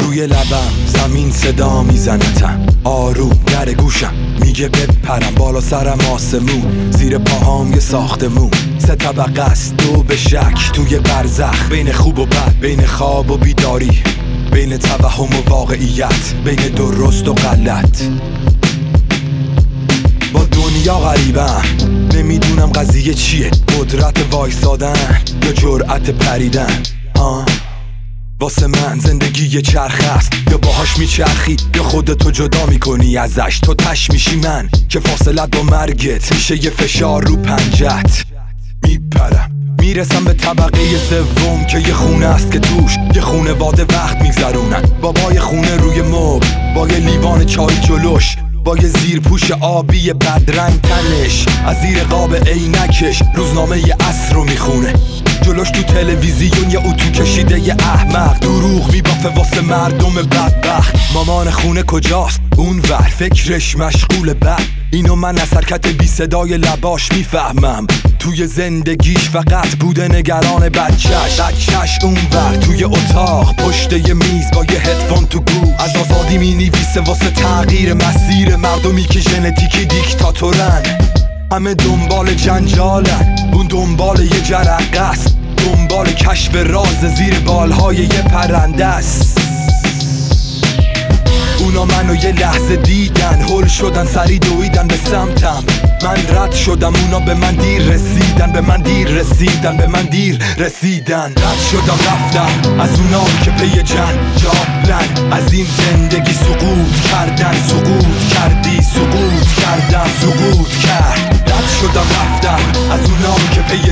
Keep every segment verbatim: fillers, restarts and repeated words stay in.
روی لبم زمین صدا میزنتم، آروم در گوشم میگه بپرم، بالا سرم آسمون، زیر پاهام یه ساختمون، سه طبقه است دو به شک توی برزخ، بین خوب و بد، بین خواب و بیداری، بین توهم و واقعیت، بین درست و غلط. با دنیا غریبم، نمیدونم قضیه چیه، قدرت وایسادن یا جرأت پریدن. ها واسه من زندگی یه چرخ است، یا باهاش میچرخی یا خودتو جدا میکنی ازش. تو تش میشی من که فاصلت با مرگت میشه یه فشار رو پنجت. میپرم میرسم به طبقه سوم که یه خونه است که توش یه خونواده وقت میگذرونن. بابای خونه روی مبل با یه لیوان چای جلوش، با یه زیر پوش آبی بدرنگ تنش، از زیر قاب عینکش روزنامه یه عصر رو میخونه. جلوش تو تلویزیون یه اتو کشیده یه احمق دروغ میبافه واسه مردم بدبخت. مامان خونه کجاست؟ اون ور فکرش مشغول بد. اینو من از حرکت بی صدای لباش میفهمم، توی زندگیش فقط بوده نگران بچهش. بچهش اون ور توی اتاق پشت یه میز با یه هدفون تو گوش، از آزادی مینویسه واسه تغییر مسیر مردمی که ژنتیکی دیکتاتورن. همه دنبال جنجالن، اون دنبال یه جرقه است، دنبال کشف راز زیر بالهای یه پرنده است. اونا منو یه لحظه دیدن، هل شدن سری دویدن به سمتم. من رد شدم، اونا به من دیر رسیدن، به من دیر رسیدن، به من دیر رسیدن. رد شدم رفتم از اونا که پی جنجالن، از این زندگی سقوط کردن. سقوط کردی سقوط کردم سقوط کرد. رد شدم رفتم از اونا که پی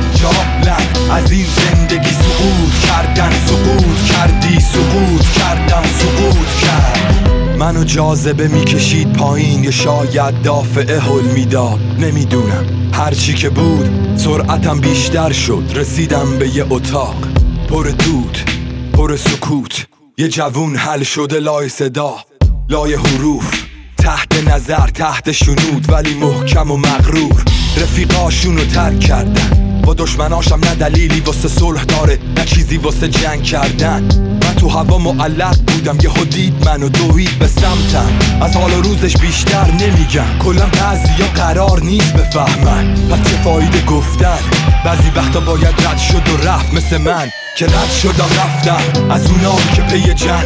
جنجالن، از این زندگی سقوط کردن. سقوط کردی سقوط کردم سقوط کرد. منو جاذبه میکشید پایین، یا شاید دافعه هل میداد، نمیدونم. هرچی که بود سرعتم بیشتر شد، رسیدم به یه اتاق پر دود پر سکوت. یه جوون حل شده لای صدا لای حروف، تحت نظر تحت شنود ولی محکم و مغرور. رفیقاشونو ترک کردن، با دشمناشم نه دلیلی واسه صلح داره نه چیزی واسه جنگ کردن. من تو هوا معلق بودم، یهو دید منو دوید به سمتم. از حال و روزش بیشتر نمیگم، کلا بعضیا قرار نیست بفهمن، پس چه فایده گفتن؟ بعضی وقتا باید رد شد و رفت، مثل من که رد شدم رفتم از اونا که پی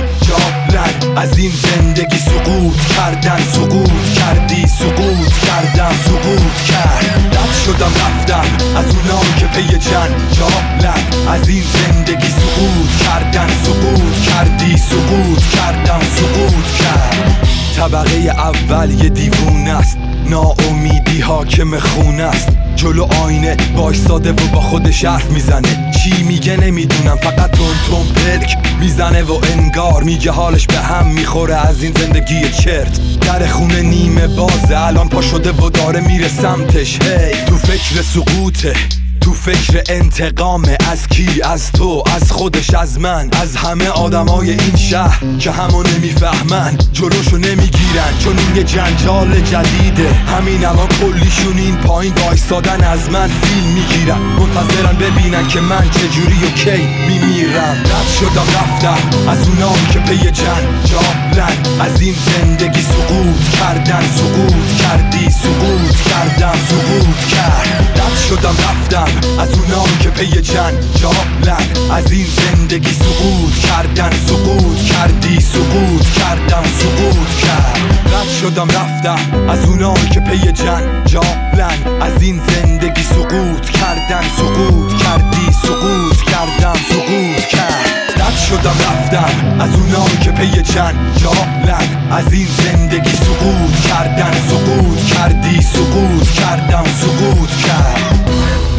جنجالن، از این زندگی سقوط کردن. سقوط کردی سقوط کردم سقوط کرد. رد شدم رفتم از اونا که پی جنجالن، از این زندگی سقوط کردن. سقوط کردی سقوط کردم سقوط کرد. طبقه اول یه دیوونه است، ناامیدی حاکم خونه است. جلو آینه وایساده و با خودش حرف میزنه، چی میگه نمیدونم، فقط تون تون پلک میزنه و انگار میگه حالش به هم میخوره از این زندگی چرت. در خونه نیمه بازه، الان پا شده و داره میره سمتش. هی تو فکر سقوطه، تو فکر انتقامه. از کی؟ از تو، از خودش، از من، از همه آدمای این شهر که همو نمیفهمن، جلوشو نمیگیرن چون این یه جنجال جدیده. همین الان کلیشون این پایین وایسادن از من فیلم میگیرن، منتظرن ببینن که من چجوری و کی میمیرم. رد شدم رفتم از اونا که پی جنجالن، از این زندگی سقوط کردن. سقوط کردی سقوط کردم سقوط کرد. رد شدم رفتم از اونا که پی جنجالن، از این زندگی سقوط کردن. سقوط کردی سقوط کردم سقوط کرد. رد شدم رفتم از اونا که پی جنجالن، از این زندگی سقوط کردن. سقوط کردی سقوط کردم سقوط کرد. رد شدم رفتم از اونا که پی جنجالن، از این زندگی سقوط کردن. سقوط کردی سقوط کردم سقوط کرد.